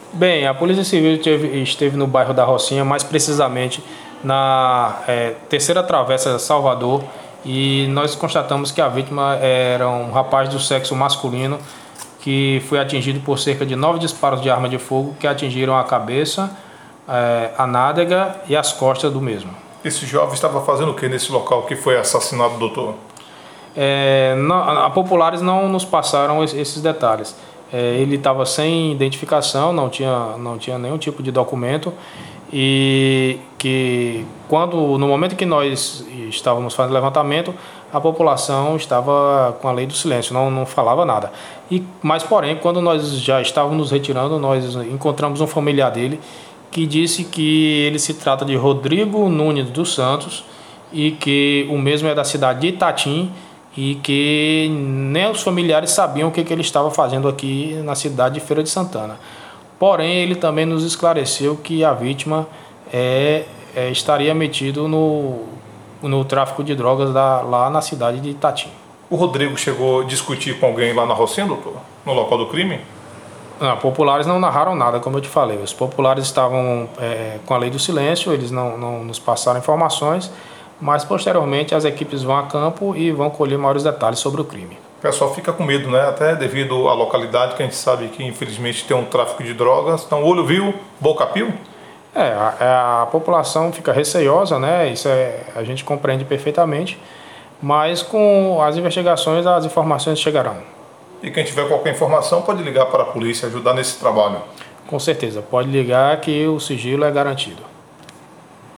Bem, a Polícia Civil esteve no bairro da Rocinha, mais precisamente na terceira travessa Salvador, e nós constatamos que a vítima era um rapaz do sexo masculino que foi atingido por cerca de 9 disparos de arma de fogo que atingiram a cabeça, a nádega e as costas do mesmo. Esse jovem estava fazendo o que nesse local que foi assassinado, doutor? A Populares não nos passaram esses detalhes. Ele estava sem identificação, não tinha nenhum tipo de documento, e que no momento que nós estávamos fazendo levantamento, a população estava com a lei do silêncio, não falava nada. Mas porém, quando nós já estávamos nos retirando, nós encontramos um familiar dele que disse que ele se trata de Rodrigo Nunes dos Santos e que o mesmo é da cidade de Itatim, e que nem os familiares sabiam o que ele estava fazendo aqui na cidade de Feira de Santana. Porém, ele também nos esclareceu que a vítima estaria metido no tráfico de drogas lá na cidade de Itatim. O Rodrigo chegou a discutir com alguém lá na Rocinha, doutor? No local do crime? Não, populares não narraram nada, como eu te falei. Os populares estavam com a lei do silêncio, eles não nos passaram informações, mas posteriormente as equipes vão a campo e vão colher maiores detalhes sobre o crime. O pessoal fica com medo, né? Até devido à localidade, que a gente sabe que infelizmente tem um tráfico de drogas. Então, olho viu, boca piu? A população fica receiosa, né? Isso a gente compreende perfeitamente, mas com as investigações as informações chegarão. E quem tiver qualquer informação pode ligar para a polícia, ajudar nesse trabalho. Com certeza, pode ligar que o sigilo é garantido.